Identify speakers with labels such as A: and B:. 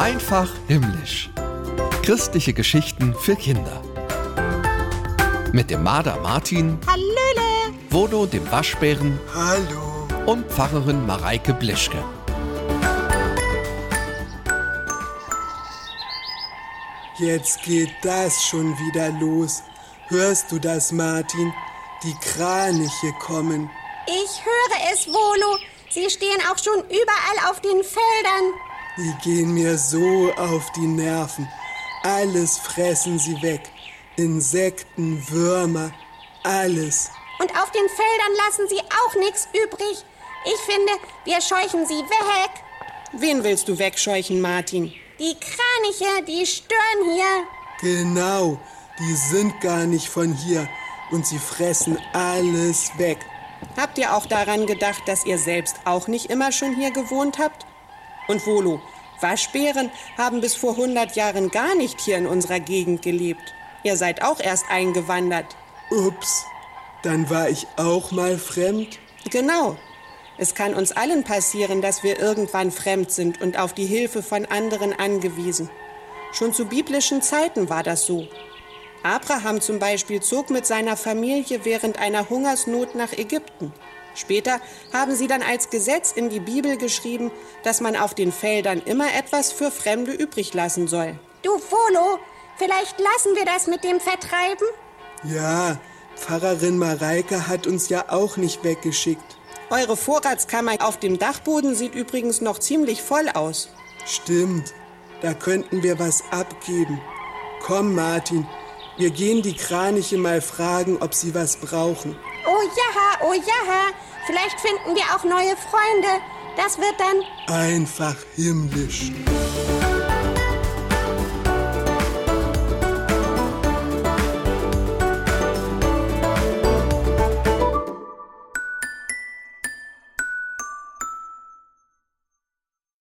A: Einfach himmlisch. Christliche Geschichten für Kinder. Mit dem Marder Martin,
B: Hallöle,
A: Wodo dem Waschbären
C: Hallo.
A: und Pfarrerin Mareike Blischke.
C: Jetzt geht das schon wieder los. Hörst du das, Martin? Die Kraniche kommen.
B: ich höre es, Volo. Sie stehen auch schon überall auf den Feldern.
C: Die gehen mir so auf die Nerven. Alles fressen sie weg. Insekten, Würmer, alles.
B: Und auf den Feldern lassen sie auch nichts übrig. Ich finde, wir scheuchen sie weg.
D: Wen willst du wegscheuchen, Martin?
B: Die Kraniche, die stören hier.
C: Genau, die sind gar nicht von hier. Und sie fressen alles weg.
D: Habt ihr auch daran gedacht, dass ihr selbst auch nicht immer schon hier gewohnt habt? Und Volo, Waschbären haben bis vor 100 Jahren gar nicht hier in unserer Gegend gelebt. Ihr seid auch erst eingewandert.
C: Ups, dann war ich auch mal fremd.
D: Genau. Es kann uns allen passieren, dass wir irgendwann fremd sind und auf die Hilfe von anderen angewiesen. Schon zu biblischen Zeiten war das so. Abraham zum Beispiel zog mit seiner Familie während einer Hungersnot nach Ägypten. Später haben sie dann als Gesetz in die Bibel geschrieben, dass man auf den Feldern immer etwas für Fremde übrig lassen soll.
B: Du, Volo, vielleicht lassen wir das mit dem Vertreiben?
C: Ja, Pfarrerin Mareike hat uns ja auch nicht weggeschickt.
D: Eure Vorratskammer auf dem Dachboden sieht übrigens noch ziemlich voll aus.
C: Stimmt, da könnten wir was abgeben. Komm, Martin, wir gehen die Kraniche mal fragen, ob sie was brauchen.
B: Oh ja, vielleicht finden wir auch neue Freunde. Das wird dann
C: Einfach himmlisch.